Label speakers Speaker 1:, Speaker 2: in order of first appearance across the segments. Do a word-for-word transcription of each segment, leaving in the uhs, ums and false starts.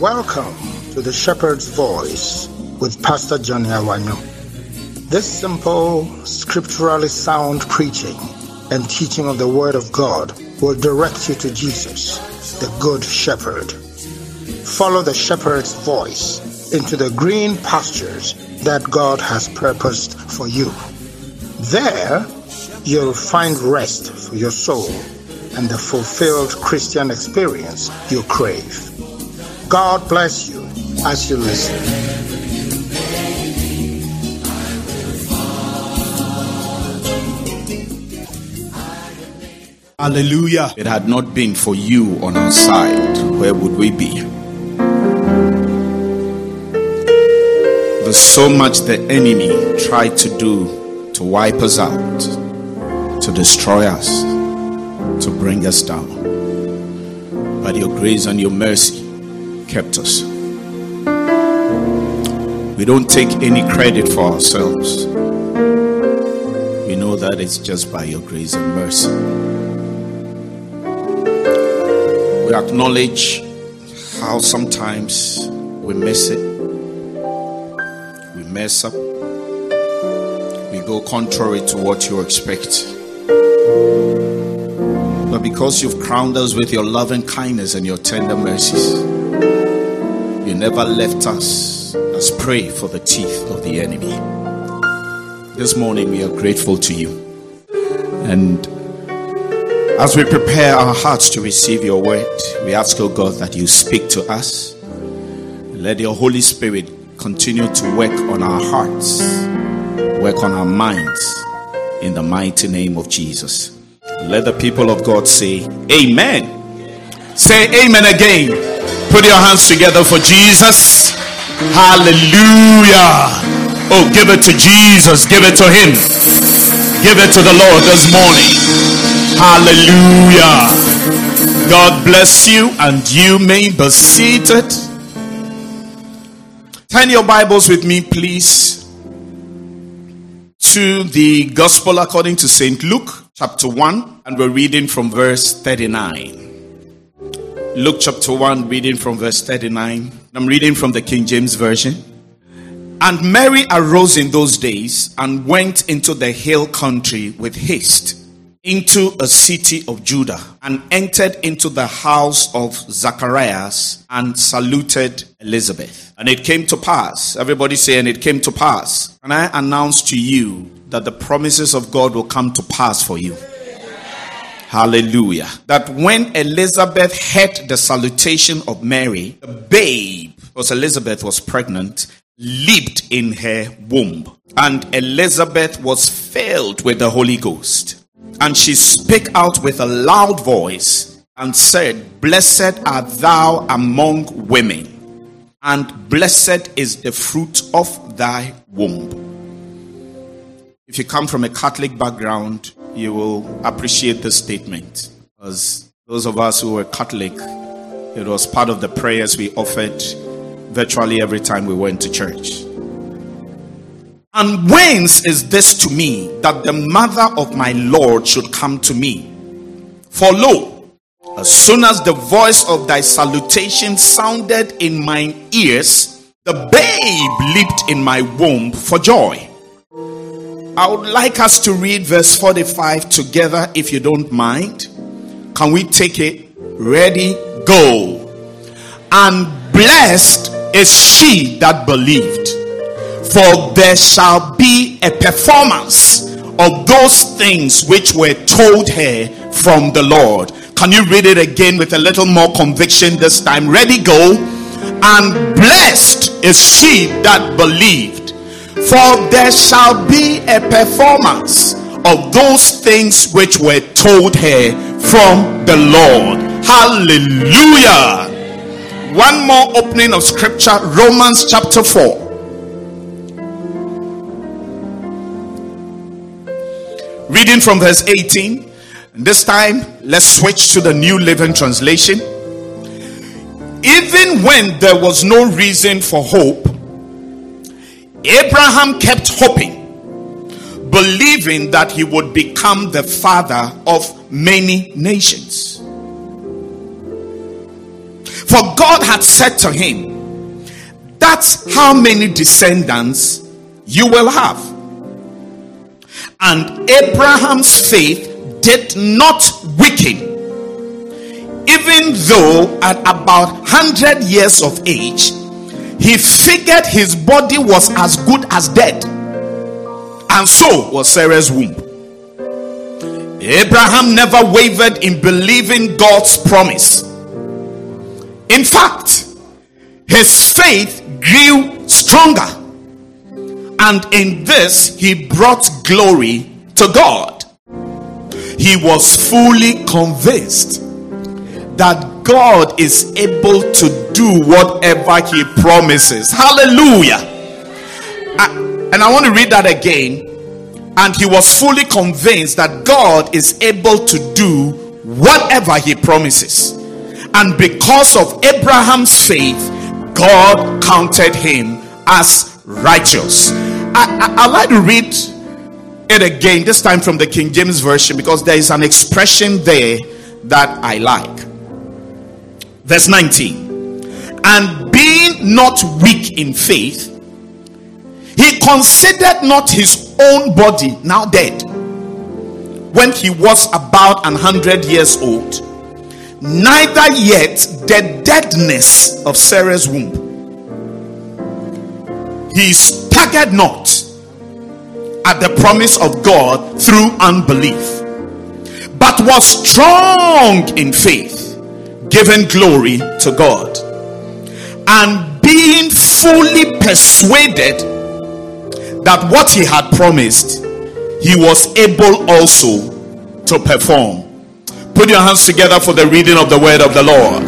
Speaker 1: Welcome to the Shepherd's Voice with Pastor Johnny Awanyo. This simple, scripturally sound preaching and teaching of the Word of God will direct you to Jesus, the Good Shepherd. Follow the Shepherd's voice into the green pastures that God has purposed for you. There, you'll find rest for your soul and the fulfilled Christian experience you crave. God bless you as you listen.
Speaker 2: Hallelujah. If it had not been for you on our side, where would we be? There's so much the enemy tried to do to wipe us out, to destroy us, to bring us down. But your grace and your mercy kept us. We don't take any credit for ourselves. We know that it's just by your grace and mercy. We acknowledge how sometimes we miss it. We mess up. We go contrary to what you expect. But because you've crowned us with your loving kindness and your tender mercies, you never left us as prey for the teeth of the enemy. This morning we are grateful to you. And as we prepare our hearts to receive your word, we ask, oh God, that you speak to us. Let your Holy Spirit continue to work on our hearts, work on our minds, in the mighty name of Jesus. Let the people of God say, Amen. Say amen again. Put your hands together for Jesus. Hallelujah. Oh, give it to Jesus. Give it to him. Give it to the Lord this morning. Hallelujah. God bless you, and you may be seated. Turn your Bibles with me, please, to the Gospel according to Saint Luke, chapter one, and we're reading from verse thirty-nine. Luke chapter one, reading from verse thirty-nine. I'm reading from the King James Version. And Mary arose in those days and went into the hill country with haste, into a city of Judah, and entered into the house of Zacharias and saluted Elizabeth. And it came to pass, everybody say, and it came to pass, and I announce to you that the promises of God will come to pass for you. Hallelujah. That when Elizabeth heard the salutation of Mary, the babe, because Elizabeth was pregnant, leaped in her womb. And Elizabeth was filled with the Holy Ghost. And she spake out with a loud voice and said, Blessed art thou among women, and blessed is the fruit of thy womb. If you come from a Catholic background, you will appreciate this statement. Because those of us who were Catholic, it was part of the prayers we offered virtually every time we went to church. And whence is this to me, that the mother of my Lord should come to me? For lo, as soon as the voice of thy salutation sounded in mine ears, the babe leaped in my womb for joy. I would like us to read verse forty-five together, if you don't mind. Can we take it? Ready, go. And blessed is she that believed, for there shall be a performance of those things which were told her from the Lord. Can you read it again with a little more conviction this time? Ready, go. And blessed is she that believed, for there shall be a performance of those things which were told her from the Lord. Hallelujah. One more opening of scripture, Romans chapter four. Reading from verse eighteen. This time, let's switch to the New Living Translation. Even when there was no reason for hope, Abraham kept hoping, believing that he would become the father of many nations. For God had said to him, that's how many descendants you will have. And Abraham's faith did not weaken, even though at about one hundred years of age, he figured his body was as good as dead. And so was Sarah's womb. Abraham never wavered in believing God's promise. In fact, his faith grew stronger. And in this, he brought glory to God. He was fully convinced that God is able to do whatever he promises. Hallelujah. I, and I want to read that again. And he was fully convinced that God is able to do whatever he promises. And because of Abraham's faith, God counted him as righteous. I, I, I'd like to read it again, this time from the King James Version, because there is an expression there that I like. Verse nineteen. And being not weak in faith, he considered not his own body now dead, when he was about an hundred years old, neither yet the deadness of Sarah's womb. He staggered not at the promise of God through unbelief, but was strong in faith, giving glory to God, and being fully persuaded that what he had promised, he was able also to perform. Put your hands together for the reading of the word of the Lord.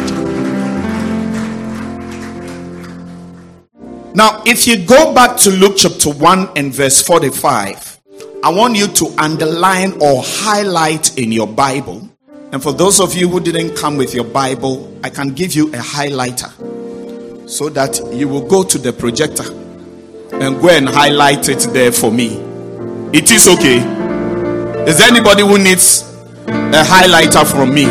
Speaker 2: Now, if you go back to Luke chapter one and verse forty-five, I want you to underline or highlight in your Bible. And for those of you who didn't come with your Bible, I can give you a highlighter so that you will go to the projector and go and highlight it there for me. It is okay. Is there anybody who needs a highlighter from me?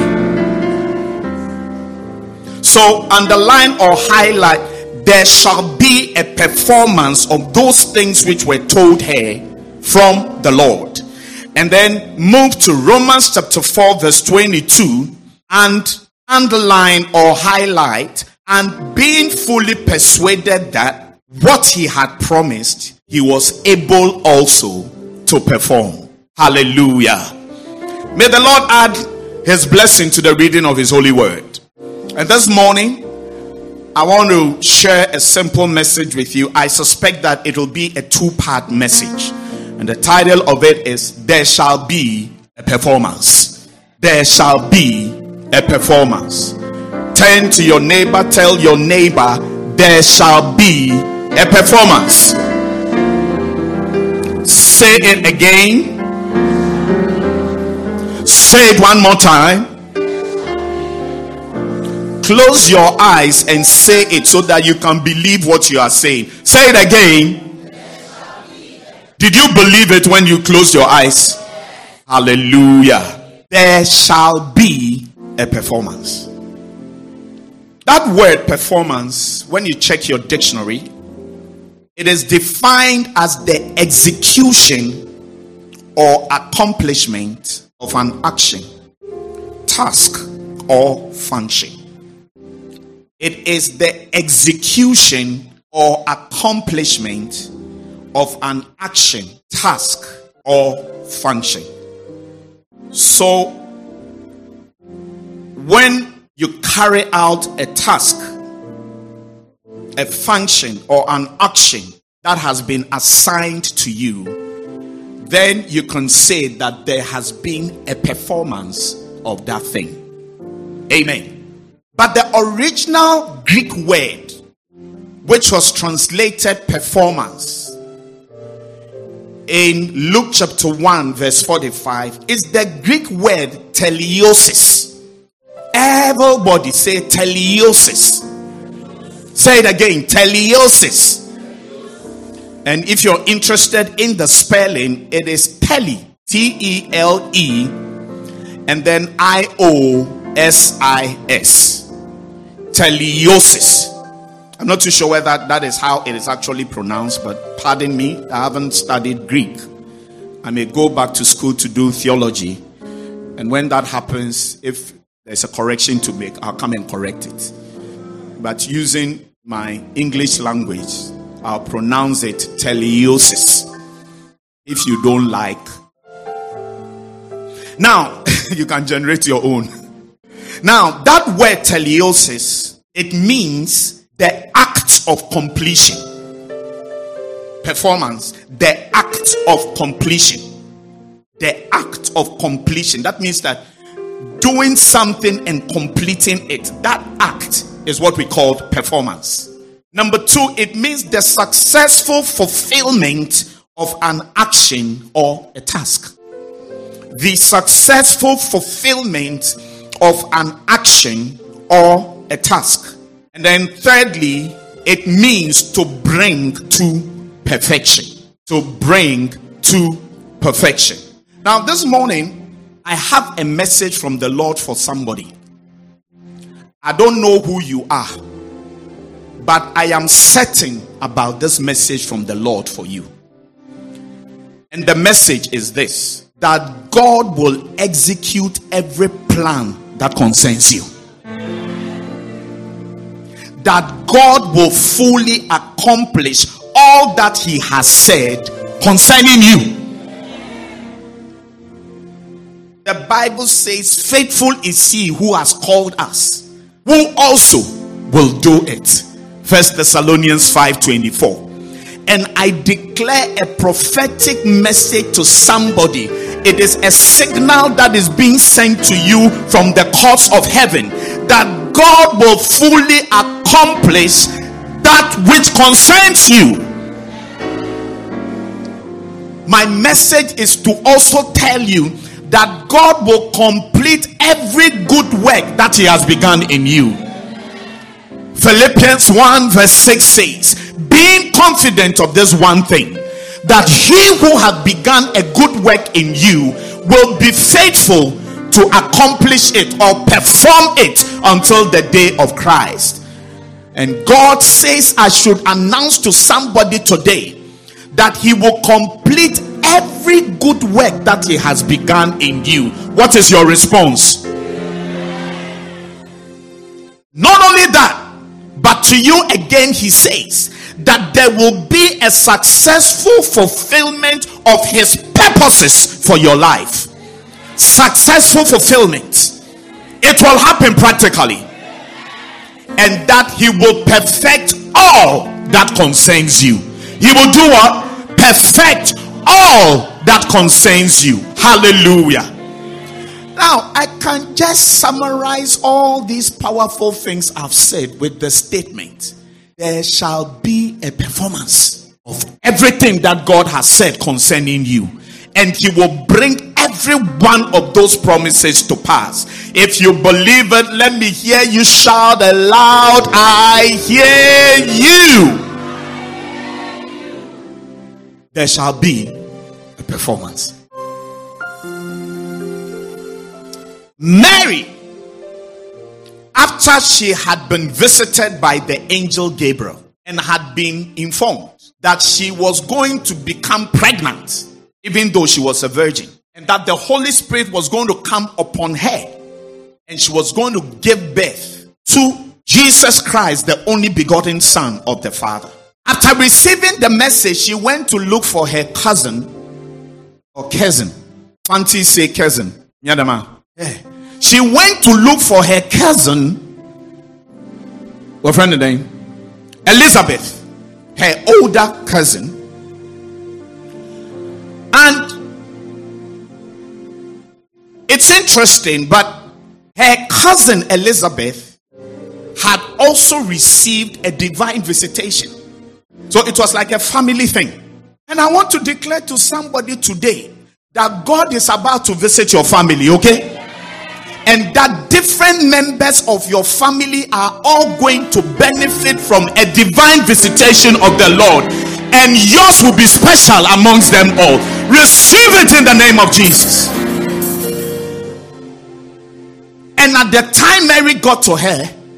Speaker 2: So underline or highlight, there shall be a performance of those things which were told her from the Lord. And then move to Romans chapter four verse twenty-two and underline or highlight, and being fully persuaded that what he had promised, he was able also to perform. Hallelujah. May the Lord add his blessing to the reading of his holy word. And this morning, I want to share a simple message with you. I suspect that it will be a two-part message. And the title of it is, There Shall Be a Performance. There shall be a performance. Turn to your neighbor, tell your neighbor, there shall be a performance. Say it again. Say it one more time. Close your eyes and say it so that you can believe what you are saying. Say it again. Did you believe it when you closed your eyes? Hallelujah. There shall be a performance. That word performance, when you check your dictionary, it is defined as the execution or accomplishment of an action, task, or function. It is the execution or accomplishment of an action, task, or function. So, when you carry out a task, a function, or an action that has been assigned to you, then you can say that there has been a performance of that thing. Amen. But the original Greek word, which was translated performance, in Luke chapter one verse forty-five, is the Greek word teleiosis. Everybody say teleiosis. Say it again, teleiosis. And if you're interested in the spelling, it is tele, T E L E, and then I O S I S. teleiosis. I'm not too sure whether that is how it is actually pronounced, but pardon me, I haven't studied Greek. I may go back to school to do theology, and when that happens, if there's a correction to make, I'll come and correct it. But using my English language, I'll pronounce it teleiosis. If you don't like. Now, you can generate your own. Now, that word teleiosis, it means the act of completion. Performance. The act of completion. The act of completion. That means that doing something and completing it. That act is what we call performance. Number two, it means the successful fulfillment of an action or a task. The successful fulfillment of an action or a task. And then thirdly, it means to bring to perfection. To bring to perfection. Now this morning, I have a message from the Lord for somebody. I don't know who you are, but I am certain about this message from the Lord for you. And the message is this: that God will execute every plan that concerns you. That God will fully accomplish all that He has said concerning you. The Bible says, faithful is He who has called us, who also will do it. First Thessalonians five twenty-four. And I declare a prophetic message to somebody. It is a signal that is being sent to you from the courts of heaven, that God will fully accomplish that which concerns you. My message is to also tell you that God will complete every good work that He has begun in you. Philippians one verse six says, being confident of this one thing, that He who hath begun a good work in you will be faithful to accomplish it or perform it until the day of Christ. And God says I should announce to somebody today that He will complete every good work that He has begun in you. What is your response? Not only that, but to you again He says that there will be a successful fulfillment of His purposes for your life. Successful fulfillment. It will happen practically. And that He will perfect all that concerns you. He will do what? Perfect all that concerns you. Hallelujah. Now, I can just summarize all these powerful things I've said with the statement: there shall be a performance of everything that God has said concerning you, and He will bring every one of those promises to pass. If you believe it, let me hear you shout aloud, I hear you. There shall be a performance. Mary, after she had been visited by the angel Gabriel and had been informed that she was going to become pregnant, even though she was a virgin, and that the Holy Spirit was going to come upon her, and she was going to give birth to Jesus Christ, the only begotten Son of the Father. After receiving the message, she went to look for her cousin or cousin. Fancy say cousin. Yeah. She went to look for her cousin, what friend name? Elizabeth, her older cousin. And it's interesting, but her cousin Elizabeth had also received a divine visitation. So it was like a family thing. And I want to declare to somebody today that God is about to visit your family, okay? And that different members of your family are all going to benefit from a divine visitation of the Lord. And yours will be special amongst them all. Receive it in the name of Jesus. And at the time Mary got to her,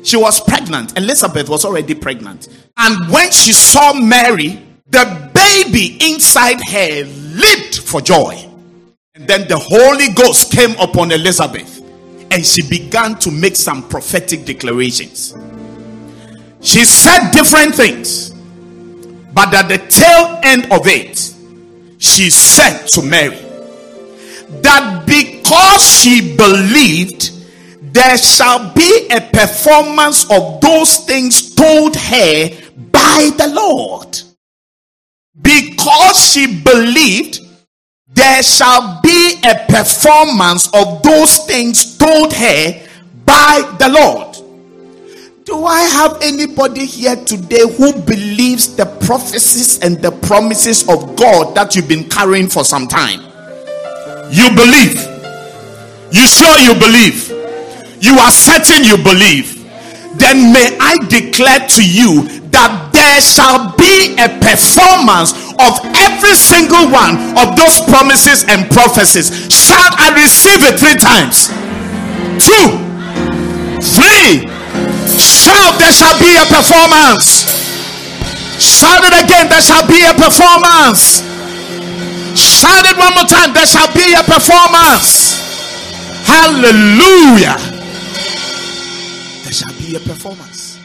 Speaker 2: she was pregnant. Elizabeth was already pregnant. And when she saw Mary, the baby inside her leaped for joy. And then the Holy Ghost came upon Elizabeth, and she began to make some prophetic declarations. She said different things, but at the tail end of it, she said to Mary that because she believed, there shall be a performance of those things told her by the Lord. Because she believed, there shall be a performance of those things told her by the Lord. Do I have anybody here today who believes the prophecies and the promises of God that you've been carrying for some time? You believe. You sure you believe? You are certain you believe. Then may I declare to you that there shall be a performance of every single one of those promises and prophecies. Shout, I receive it three times. Two, three. Shout, there shall be a performance. Shout it again, there shall be a performance. Shout it one more time, there shall be a performance. Hallelujah. There shall be a performance.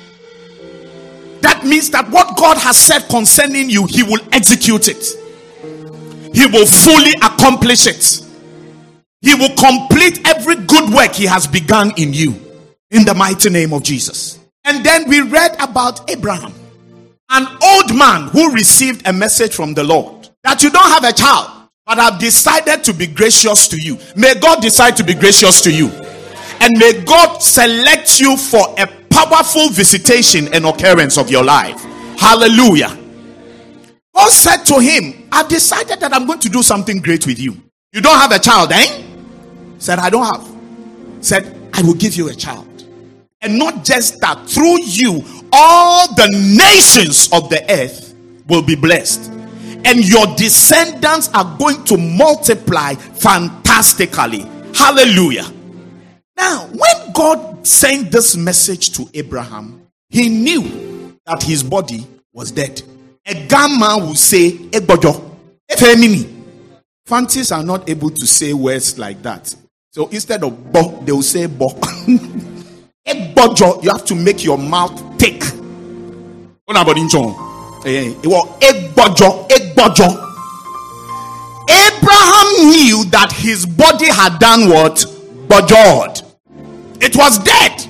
Speaker 2: That means that what God has said concerning you, He will execute it. He will fully accomplish it. He will complete every good work He has begun in you, in the mighty name of Jesus. And then we read about Abraham, an old man who received a message from the Lord that you don't have a child, but I've decided to be gracious to you. May God decide to be gracious to you. And may God select you for a powerful visitation and occurrence of your life. Hallelujah. God said to him, I've decided that I'm going to do something great with you. You don't have a child, eh? Said, I don't have. Said, I will give you a child. And not just that, through you, all the nations of the earth will be blessed. And your descendants are going to multiply fantastically. Hallelujah. Now, when God sent this message to Abraham, he knew that his body was dead. A gamma will say, Ebojo. Fancies are not able to say words like that. So instead of bo, they will say bo. Ebojo, you have to make your mouth thick. Abraham knew that his body had done what? Bojod. It was dead.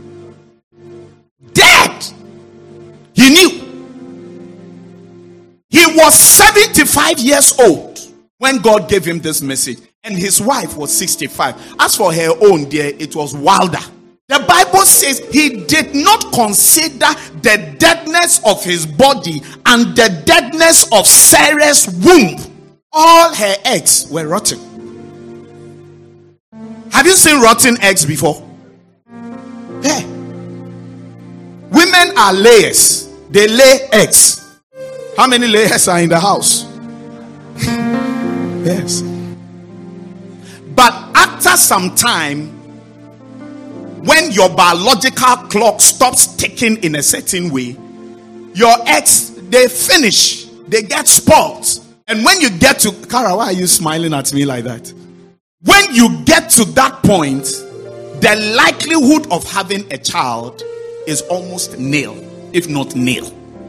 Speaker 2: Dead. He knew. He was seventy-five years old when God gave him this message. And his wife was sixty-five. As for her own, dear, it was wilder. The Bible says he did not consider the deadness of his body and the deadness of Sarah's womb. All her eggs were rotten. Have you seen rotten eggs before? Hey. Women are layers. They lay eggs. How many layers are in the house? Yes. But after some time, when your biological clock stops ticking in a certain way, your eggs, they finish. They get spoiled. And when you get to, Kara, why are you smiling at me like that? When you get to that point, the likelihood of having a child is almost nil, if not nil.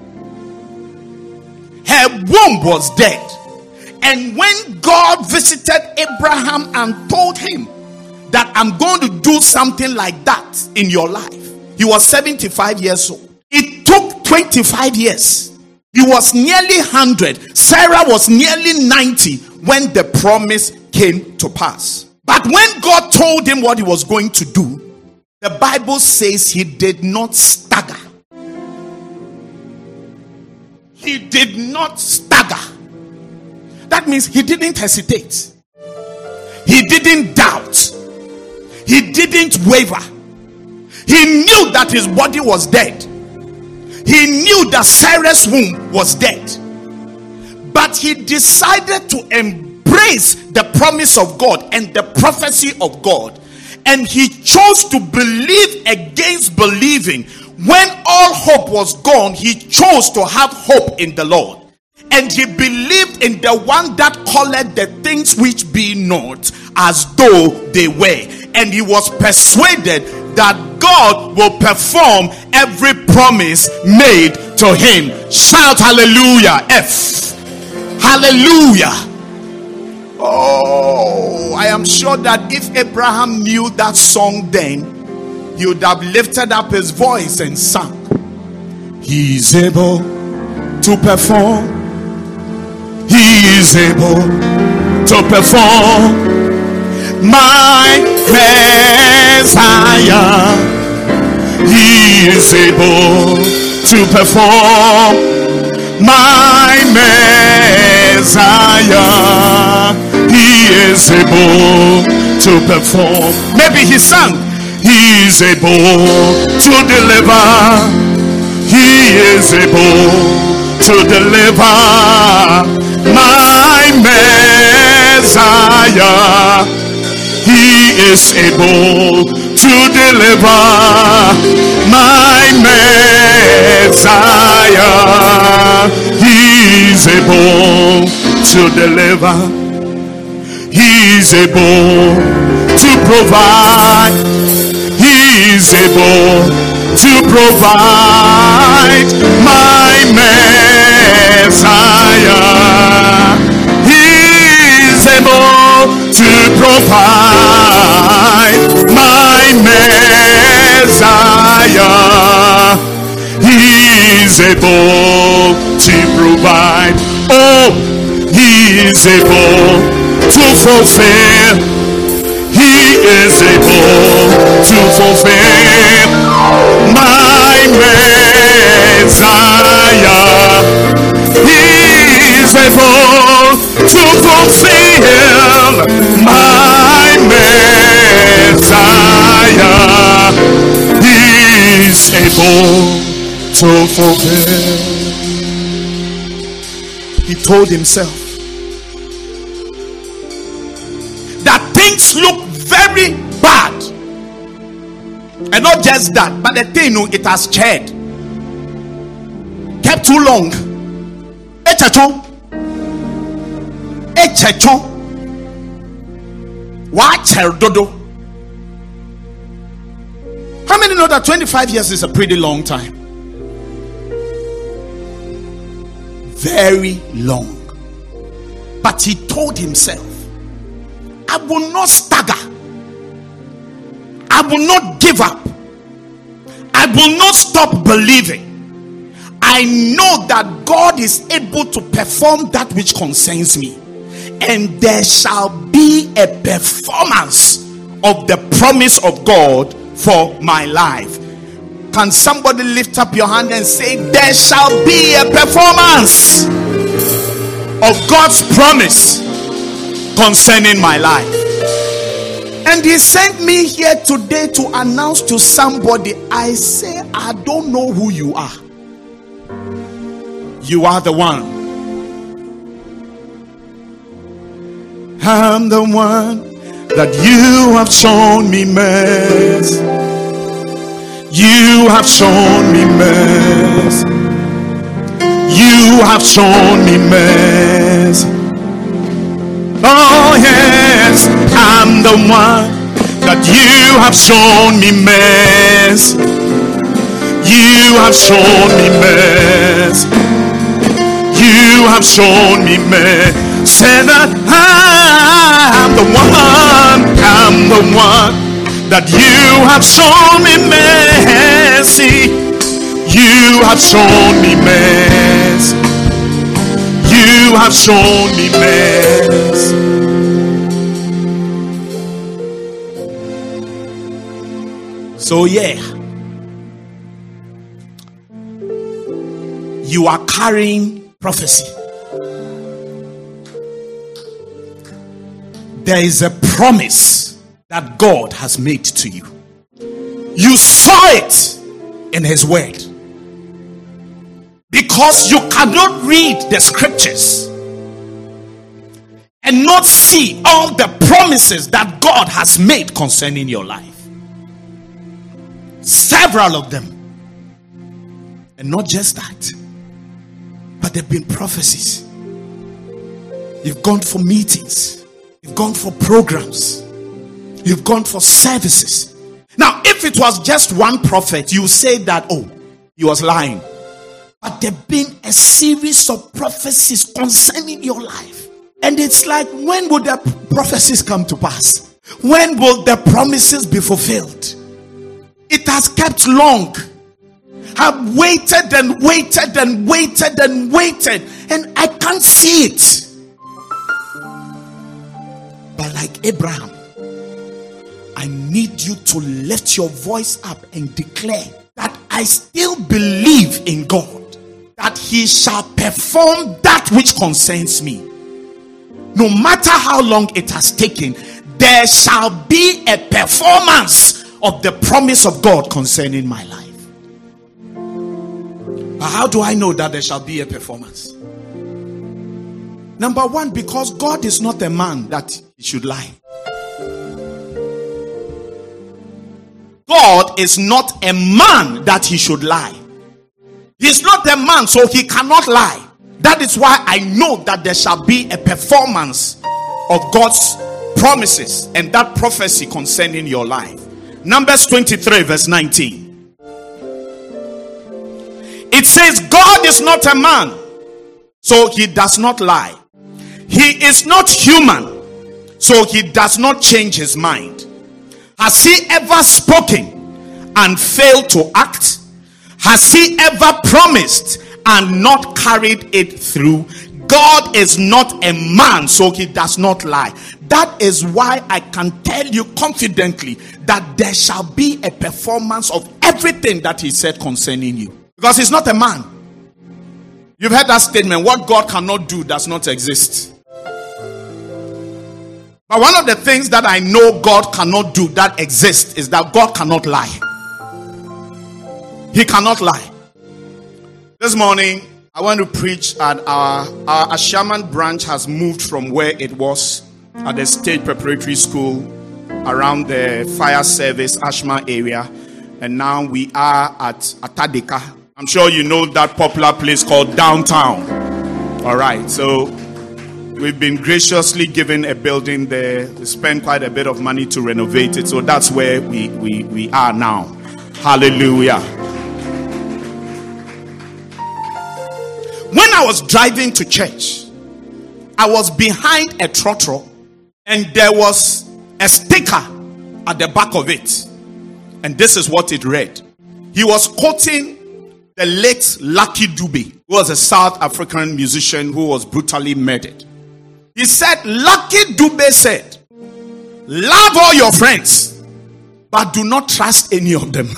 Speaker 2: Her womb was dead. And when God visited Abraham and told him that I'm going to do something like that in your life, he was seventy-five years old. It took twenty-five years. He was nearly one hundred. Sarah was nearly ninety when the promise came to pass. But when God told him what he was going to do, the Bible says he did not stagger. He did not stagger. That means he didn't hesitate. He didn't doubt. He didn't waver. He knew that his body was dead. He knew that Sarah's womb was dead. But he decided to embrace the promise of God and the prophecy of God. And he chose to believe against believing. When all hope was gone, he chose to have hope in the Lord. And he believed in the one that calleth the things which be not as though they were. And he was persuaded that God will perform every promise made to him. Shout hallelujah. F. Hallelujah. Oh, I am sure that if Abraham knew that song then, he would have lifted up his voice and sung. He is able to perform. He is able to perform. My Messiah. He is able to perform. My Messiah. He is able to perform. Maybe he sang. He is able to deliver. He is able to deliver. My Messiah. He is able to deliver. My Messiah. He is able to deliver. He is able to provide. He is able to provide. My Messiah. He is able to provide. My Messiah. He is able to provide. Oh, he is able to fulfill. He is able to fulfill. My Messiah. He is able to fulfill. My Messiah. He is able to fulfill. He told himself that things look very bad. And not just that, but the thing, it has chaired. Kept too long. Echechon. Echechon. Watch her dodo. How many know that twenty-five years is a pretty long time? Very long. But he told himself, I will not stagger. I will not give up. I will not stop believing. I know that God is able to perform that which concerns me. And there shall be a performance of the promise of God for my life. Can somebody lift up your hand and say, there shall be a performance of God's promise concerning my life. And he sent me here today to announce to somebody. I say, I don't know who you are. You are the one. I'm the one that you have shown me mercy. You have shown me mercy. You have shown me mercy. Oh yes, I'm the one that you have shown me mercy. You have shown me mercy. You have shown me mercy. Say that I'm the one, I'm the one that you have shown me mercy. You have shown me mercy. You have shown me mercy. So yeah, you are carrying prophecy. There is a promise that God has made to you. You saw it in his word. Because you cannot read the scriptures and and not see all the promises that God has made concerning your life. Several of them. And not just that, but there have been prophecies. You've gone for meetings. You've gone for programs. You've gone for services. Now, if it was just one prophet, you say that, oh, he was lying. But there have been a series of prophecies concerning your life. And it's like, when will the prophecies come to pass? When will the promises be fulfilled? It has kept long. I've waited and waited and waited and waited, and I can't see it. But like Abraham, I need you to lift your voice up and declare that I still believe in God, that he shall perform that which concerns me. No matter how long it has taken, there shall be a performance of the promise of God concerning my life. But how do I know that there shall be a performance? Number one, because God is not a man that he should lie. God is not a man that he should lie. He's not a man, so he cannot lie. That is why I know that there shall be a performance of God's promises and that prophecy concerning your life. Numbers twenty-three verse nineteen. It says, God is not a man, so he does not lie. He is not human, so he does not change his mind. Has he ever spoken and failed to act? Has he ever promised and not carried it through? God is not a man, so he does not lie. That is why I can tell you confidently that there shall be a performance of everything that he said concerning you. Because he's not a man. You've heard that statement, what God cannot do does not exist. But one of the things that I know God cannot do that exists is that God cannot lie. He cannot lie. This morning, I want to preach at our, our Ashaman branch has moved from where it was at the State Preparatory School around the fire service, Ashma area. And now we are at Atadeka. I'm sure you know that popular place called downtown. All right, so we've been graciously given a building there. We spent quite a bit of money to renovate it. So that's where we, we, we are now. Hallelujah. When I was driving to church, I was behind a trotro and there was a sticker at the back of it. And this is what it read. He was quoting the late Lucky Dube, who was a South African musician who was brutally murdered. He said, Lucky Dube said, love all your friends, but do not trust any of them.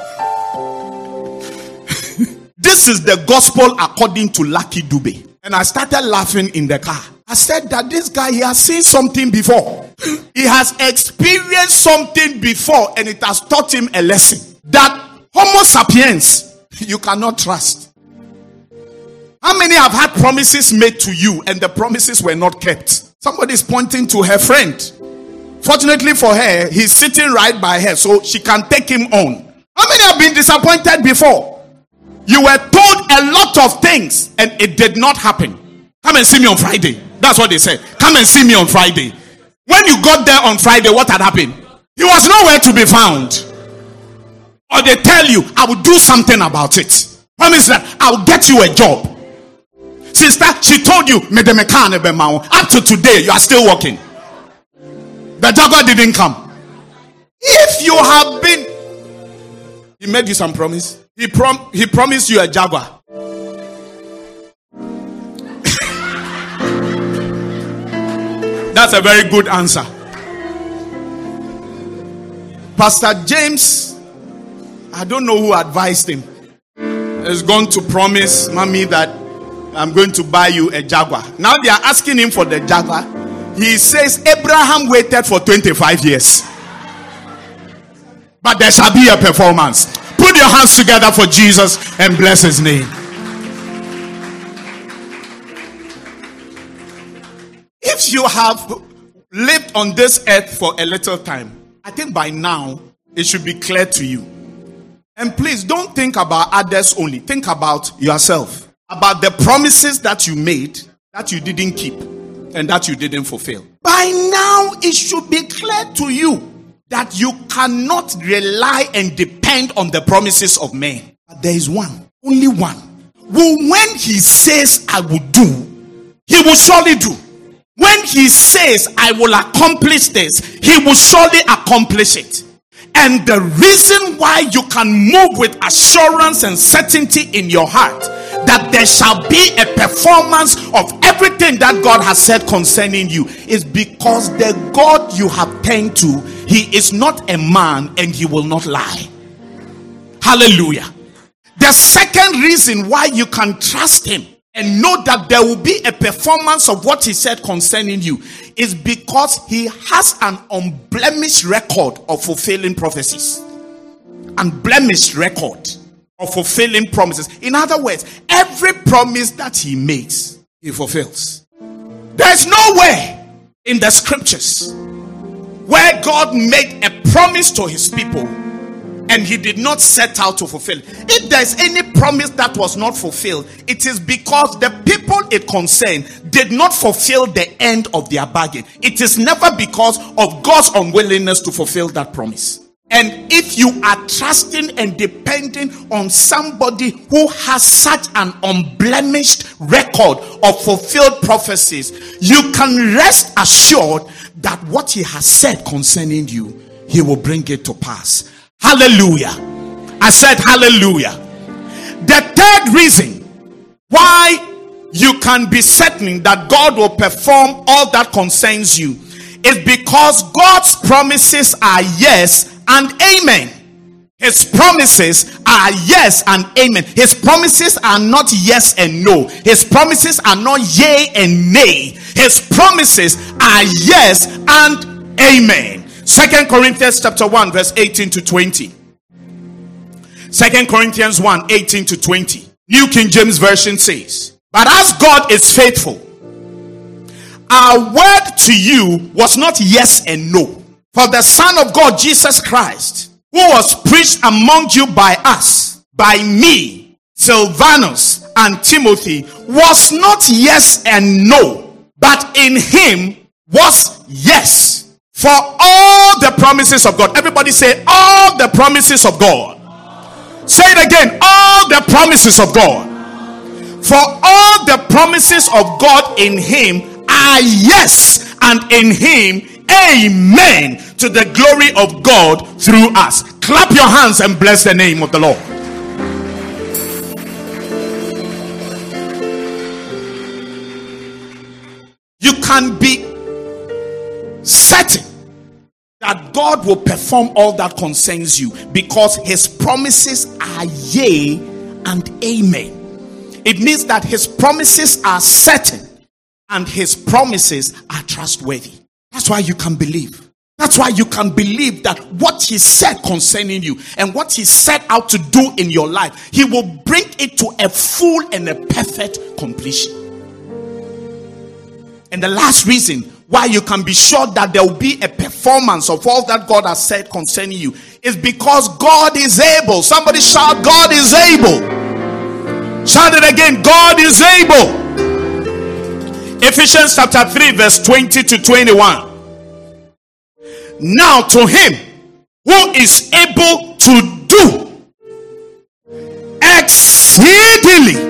Speaker 2: This is the gospel according to Lucky Dube. And I started laughing in the car. I said that this guy, he has seen something before. He has experienced something before, and it has taught him a lesson. That Homo sapiens, you cannot trust. How many have had promises made to you and the promises were not kept? Somebody is pointing to her friend. Fortunately for her, he's sitting right by her, so she can take him on. How many have been disappointed before? You were told a lot of things and it did not happen. Come and see me on Friday. That's what they said. Come and see me on Friday. When you got there on Friday, what had happened? He was nowhere to be found. Or they tell you, I will do something about it. Promise that I will get you a job. Sister, she told you, up to today, you are still working. The Jaguar didn't come. If you have been, he made you some promise. He prom he promised you a Jaguar. That's a very good answer. Pastor James, I don't know who advised him, is going to promise mommy that I'm going to buy you a Jaguar. Now they are asking him for the Jaguar. He says Abraham waited for twenty-five years. But there shall be a performance. Put your hands together for Jesus and bless his name. If if you have lived on this earth for a little time, I think by now it should be clear to you. And please don't think about others only. Think about yourself. About the promises that you made that you didn't keep and that you didn't fulfill. By now it should be clear to you that you cannot rely and depend on the promises of men. But there is one, only one, who when he says I will do, he will surely do. When he says I will accomplish this, he will surely accomplish it. And the reason why you can move with assurance and certainty in your heart that there shall be a performance of everything that God has said concerning you is because the God you have turned to, he is not a man and he will not lie. Hallelujah. The second reason why you can trust him and know that there will be a performance of what he said concerning you is because he has an unblemished record of fulfilling prophecies. Unblemished record of fulfilling promises. In other words, every promise that he makes, he fulfills. There's nowhere in the scriptures where God made a promise to his people and he did not set out to fulfill it. If there's any promise that was not fulfilled, it is because the people it concerned did not fulfill the end of their bargain. It is never because of God's unwillingness to fulfill that promise. And if you are trusting and depending on somebody who has such an unblemished record of fulfilled prophecies, you can rest assured that what he has said concerning you, he will bring it to pass. Hallelujah. I said hallelujah. The third reason why you can be certain that God will perform all that concerns you is because God's promises are yes and amen. His promises are yes and amen. His promises are not yes and no. His promises are not yea and nay. His promises are yes and amen. Second Corinthians chapter one verse eighteen to twenty. Second Corinthians one eighteen to twenty. New King James Version says, but as God is faithful, our word to you was not yes and no. For the Son of God, Jesus Christ, who was preached among you by us, by me, Silvanus, and Timothy, was not yes and no, but in him was yes. For all the promises of God. Everybody say, all the promises of God. Say it again, all the promises of God. For all the promises of God in him are yes, and in him amen, to the glory of God through us. Clap your hands and bless the name of the Lord. You can be certain that God will perform all that concerns you because his promises are yea and amen. It means that his promises are certain and his promises are trustworthy. That's why you can believe. That's why you can believe that what he said concerning you and what he set out to do in your life, he will bring it to a full and a perfect completion. And the last reason why you can be sure that there will be a performance of all that God has said concerning you is because God is able. Somebody shout, God is able. Shout it again, God is able. Ephesians chapter three verse twenty to twenty-one. Now to him who is able to do exceedingly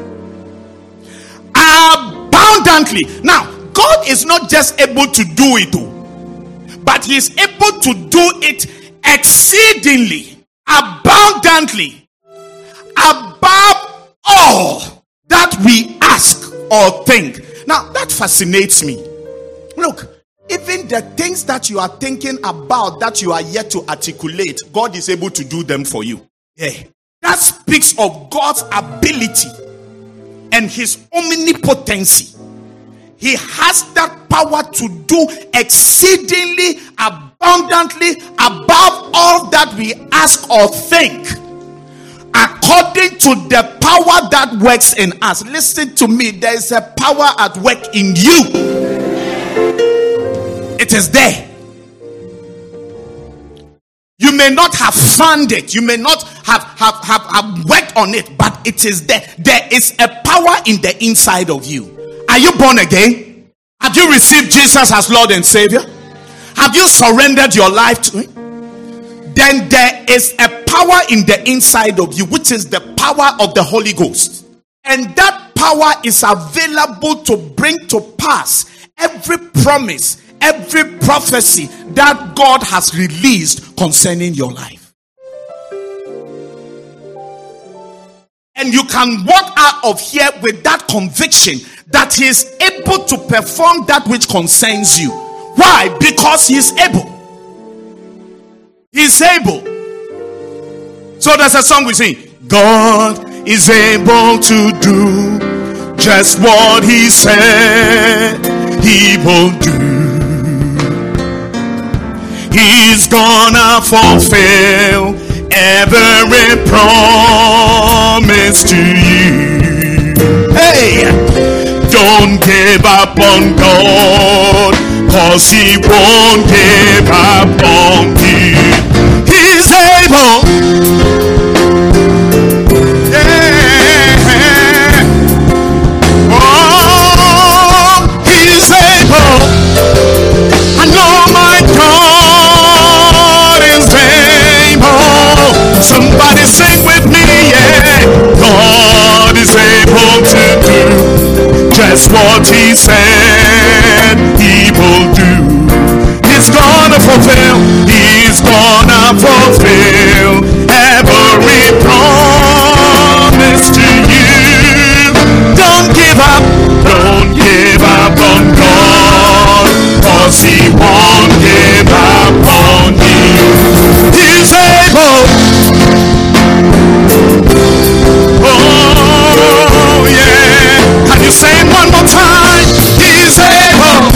Speaker 2: abundantly. Now God is not just able to do it, but he is able to do it exceedingly, abundantly, above all that we ask or think. Now that fascinates me. Look, even the things that you are thinking about that you are yet to articulate, God is able to do them for you. Yeah. That speaks of God's ability and his omnipotency. He has that power to do exceedingly abundantly above all that we ask or think, according to the power that works in us. Listen to me, there is a power at work in you. It is there. You may not have found it. You may not have, have, have, have worked on it, but it is there. There is a power in the inside of you. Are you born again? Have you received Jesus as Lord and Savior? Have you surrendered your life to Him? Then there is a power in the inside of you, which is the power of the Holy Ghost. And that power is available to bring to pass every promise, every prophecy that God has released concerning your life. And you can walk out of here with that conviction that He is able to perform that which concerns you. Why? Because He is able. He is able. So there's a song we sing. God is able to do just what He said He will do. He's gonna fulfill every promise to you. Hey, don't give up on God, 'cause He won't give up on you. He's able. Yeah. Oh, He's able. I know my God is able. Somebody sing with me, yeah. God is able to do just what He said He will do. He's gonna fulfill, He's gonna fulfill every promise to you. Don't give up, don't give up on God, 'cause He won't give up on you. He's able. Oh yeah. Can you say it one more time? He's able.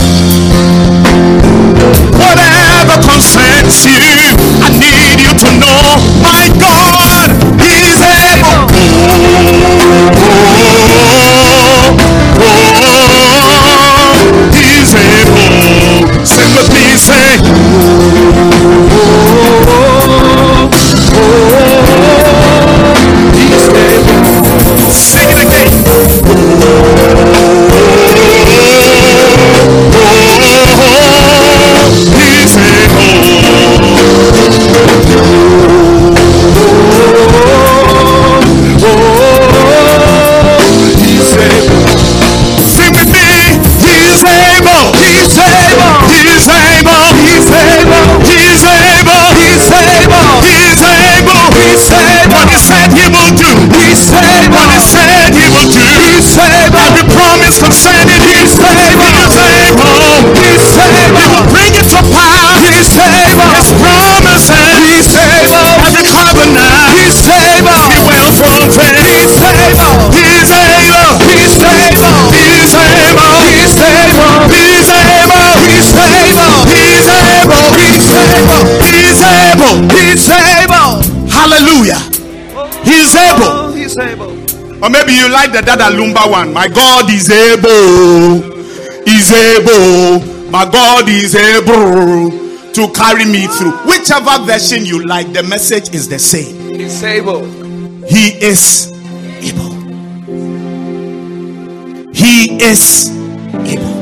Speaker 2: Whatever concerns you, I need you to know, my God, He's able. Oh, oh, oh, He's able. Sing with me, say, oh, oh, He's able. Sing it again. Oh, He's able. Oh, He's able. Sing with me. He's able. He's able. He's able. He's able. He's able. He's able. He's able. He's able. What He said He will do. He's able. What He said He will do. He's able. Every promise concerning He's able. He's able. He's able. He will bring it to pass. He's able. His promises. He's able. Every covenant. He's able. He will fulfill. He's able. He's able. He's able. He's able. He's able. He's able. He's able. He's able. He's able. He's able. He's able. Hallelujah. He's able.
Speaker 3: He's able.
Speaker 2: Or maybe you like the Dada Lumba one. My God is able. Is able. My God is able to carry me through. Whichever version you like, the message is the same.
Speaker 3: He's able.
Speaker 2: He is able. He is able.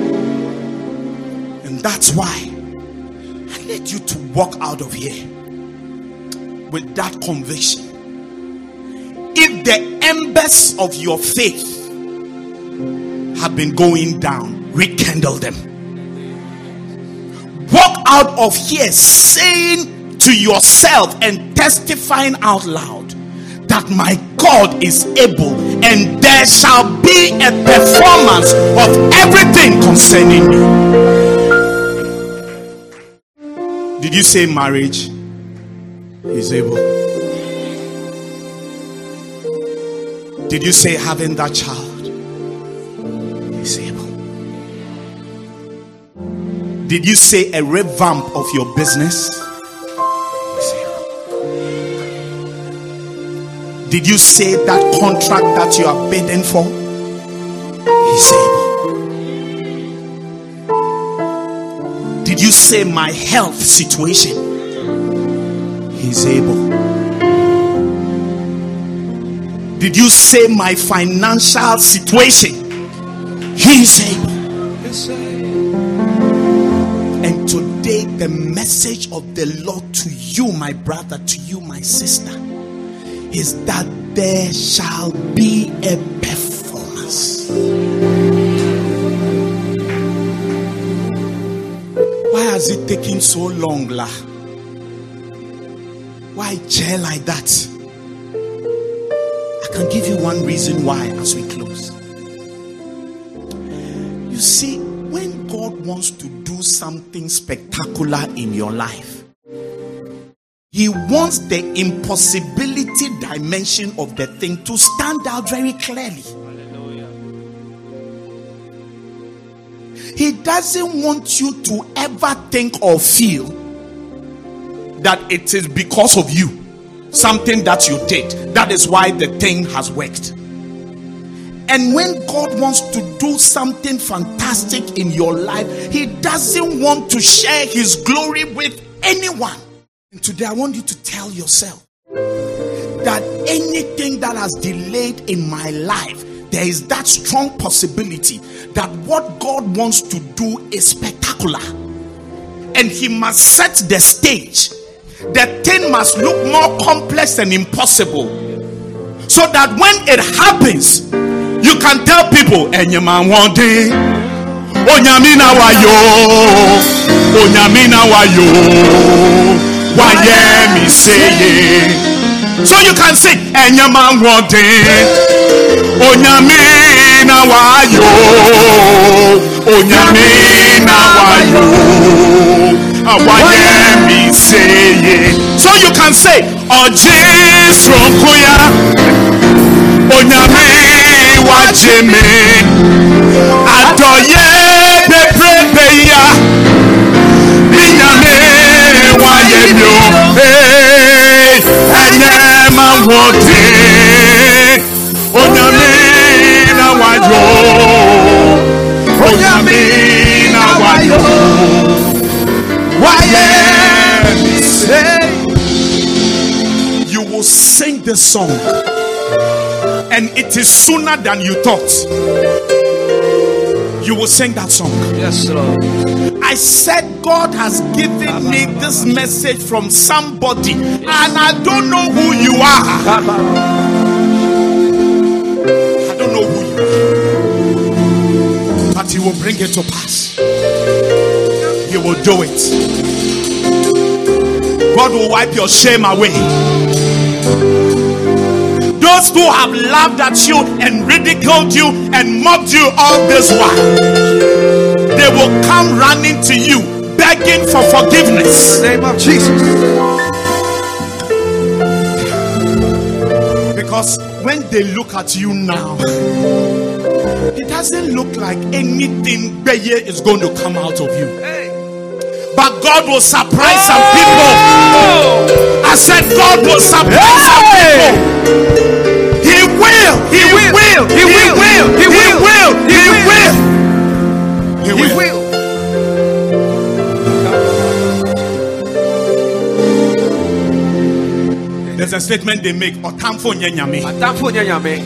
Speaker 2: And that's why I need you to walk out of here with that conviction. If the embers of your faith have been going down, rekindle them. Walk out of here saying to yourself and testifying out loud that my God is able, and there shall be a performance of everything concerning you. Did you say marriage is able? Did you say having that child is able? Did you say a revamp of your business is able? Did you say that contract that you are bidding for is able? Did you say my health situation? He's able. Did you say my financial situation? He's able. And today the message of the Lord to you, my brother, to you, my sister, is that there shall be a performance. Why is it taking so long, lah? Why chair like that? I can give you one reason why as we close. You see, when God wants to do something spectacular in your life, He wants the impossibility dimension of the thing to stand out very clearly. Hallelujah. He doesn't want you to ever think or feel that it is because of you, something that you did. That is why the thing has worked. And when God wants to do something fantastic in your life, He doesn't want to share His glory with anyone. And today I want you to tell yourself that anything that has delayed in my life, there is that strong possibility that what God wants to do is spectacular. And He must set the stage. The thing must look more complex and impossible, so that when it happens, you can tell people, Enyaman one day, Onyamina wayo, Onyamina wayo, Wayemi say. So you can say, Enyaman one day, Onyamina wayo, Onyamina wayo, Wayemi say. So you can say, Ojis from Koya, Onyame wajeme, Adoye beprebeya, Minyame wayemyo, hey, Enyema wote, Onyame na wayo, Onyame na wayo, Wayemi say. You will sing the song, and it is sooner than you thought. You will sing that song.
Speaker 3: Yes, Lord.
Speaker 2: I said God has given me this message from somebody, and I don't know who you are. I don't know who you are, but He will bring it to pass. He will do it. God will wipe your shame away. Those who have laughed at you and ridiculed you and mocked you all this while, they will come running to you begging for forgiveness.
Speaker 3: In the name of Jesus.
Speaker 2: Because when they look at you now, it doesn't look like anything bad is going to come out of you. But God will surprise some people. I said God will surprise some people. He will. He will. He will. He will. He will. He will. He will. There's a statement they make. Otamfo nyanyame.
Speaker 3: Otamfo nyanyame.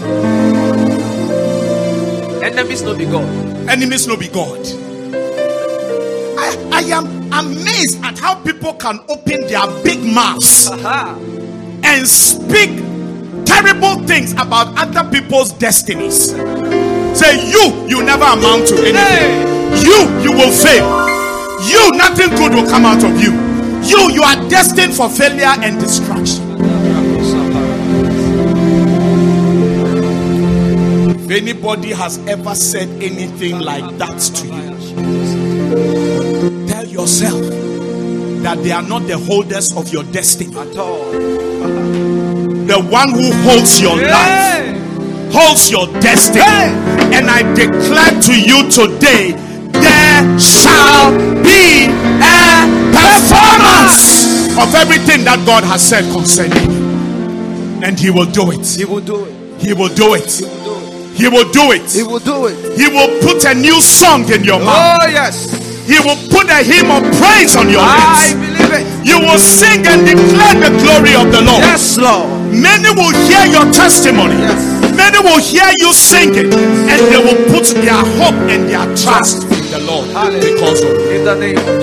Speaker 3: Enemies no be God.
Speaker 2: Enemies no be God. I, I am amazed at how people can open their big mouths and speak terrible things about other people's destinies. Say, you, you never amount to anything. Hey. You, you will fail. You, nothing good will come out of you. You, you are destined for failure and destruction. If anybody has ever said anything like that to you, tell yourself that they are not the holders of your destiny at all. The one who holds your yeah. life holds your destiny. Yeah. And I declare to you today, there shall be a performance of everything that God has said concerning you. And He will do it.
Speaker 3: He will do it.
Speaker 2: He will do it. He will do it.
Speaker 3: He will do it.
Speaker 2: He will put a new song in your mouth.
Speaker 3: Oh yes.
Speaker 2: He will put a hymn of praise on your
Speaker 3: I
Speaker 2: lips.
Speaker 3: believe it.
Speaker 2: You will sing and declare the glory of the Lord.
Speaker 3: Yes, Lord.
Speaker 2: Many will hear your testimony.
Speaker 3: Yes.
Speaker 2: Many will hear you singing, and they will put their hope and their trust in the Lord because of you.
Speaker 3: In the name of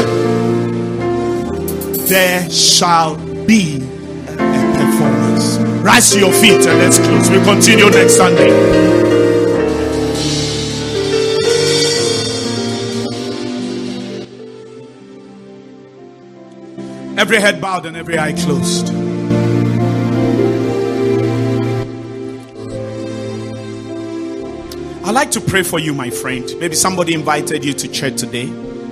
Speaker 3: Jesus.
Speaker 2: There shall be a performance. Rise to your feet and let's close. We continue next Sunday. Every head bowed and every eye closed. I'd like to pray for you, my friend. Maybe somebody invited you to church today,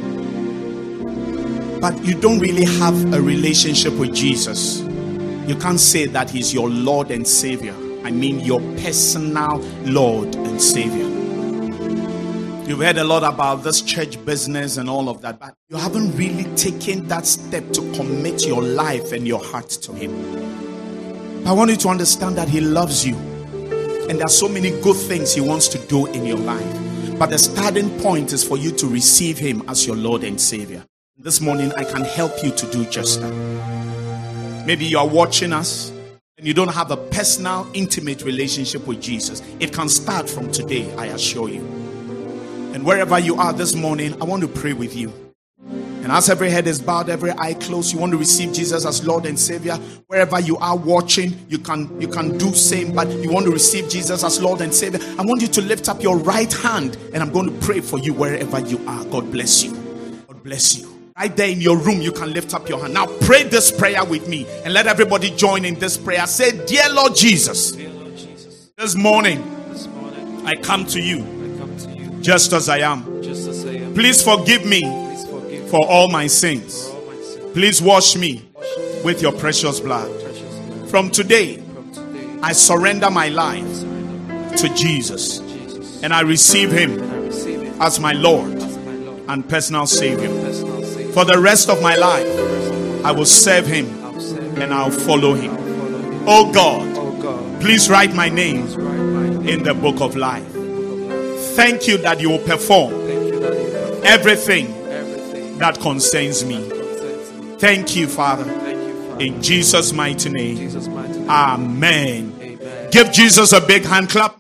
Speaker 2: but you don't really have a relationship with Jesus. You can't say that He's your Lord and Savior. I mean your personal Lord and Savior. You've heard a lot about this church business and all of that, but you haven't really taken that step to commit your life and your heart to Him. I want you to understand that He loves you, and there are so many good things He wants to do in your life. But the starting point is for you to receive Him as your Lord and Savior. This morning, I can help you to do just that. Maybe you are watching us and you don't have a personal, intimate relationship with Jesus. It can start from today, I assure you. And wherever you are this morning, I want to pray with you. And as every head is bowed, every eye closed, you want to receive Jesus as Lord and Savior. Wherever you are watching, you can you can do same, but you want to receive Jesus as Lord and Savior. I want you to lift up your right hand, and I'm going to pray for you wherever you are. God bless you. God bless you. Right there in your room, you can lift up your hand. Now pray this prayer with me, and let everybody join in this prayer. Say, Dear Lord Jesus,
Speaker 3: Dear Lord Jesus,
Speaker 2: this morning,
Speaker 3: this morning
Speaker 2: I come to you,
Speaker 3: I come to you
Speaker 2: just as I am.
Speaker 3: just as I am.
Speaker 2: Please forgive me
Speaker 3: Please forgive me
Speaker 2: for all my sins.
Speaker 3: for all my sins.
Speaker 2: Please wash me
Speaker 3: Wash me
Speaker 2: with your precious blood.
Speaker 3: with precious blood.
Speaker 2: From today,
Speaker 3: From today,
Speaker 2: I surrender my life
Speaker 3: surrender
Speaker 2: to Jesus,
Speaker 3: to Jesus,
Speaker 2: and I receive Him
Speaker 3: and I receive it
Speaker 2: as my Lord
Speaker 3: as my Lord
Speaker 2: and personal Savior.
Speaker 3: and personal Savior.
Speaker 2: For the rest of my life,
Speaker 3: For the rest of my
Speaker 2: I will serve Him
Speaker 3: I'll serve
Speaker 2: and I'll follow
Speaker 3: I'll
Speaker 2: Him.
Speaker 3: follow Him.
Speaker 2: Oh God,
Speaker 3: Oh God,
Speaker 2: please write my name
Speaker 3: please write my name
Speaker 2: in the book of life.
Speaker 3: in the book of life.
Speaker 2: Thank you that you will perform
Speaker 3: Thank you that you have
Speaker 2: everything
Speaker 3: everything
Speaker 2: that concerns me.
Speaker 3: concerns me.
Speaker 2: Thank you, Father,
Speaker 3: Thank you, Father.
Speaker 2: in Jesus' mighty
Speaker 3: In
Speaker 2: name.
Speaker 3: Jesus' mighty name.
Speaker 2: Amen.
Speaker 3: Amen.
Speaker 2: Give Jesus a big hand clap.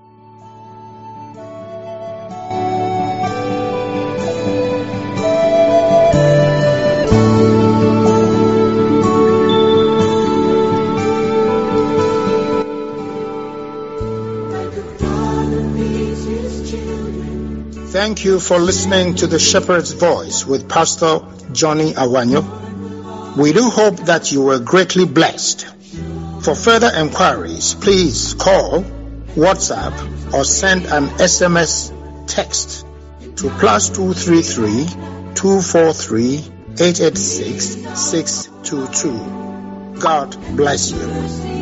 Speaker 1: Thank you for listening to the Shepherd's Voice with Pastor Johnny Awanyo. We do hope that you were greatly blessed. For further enquiries, please call, WhatsApp, or send an S M S text to plus two three three, two four three, eight eight six, six two two. God bless you.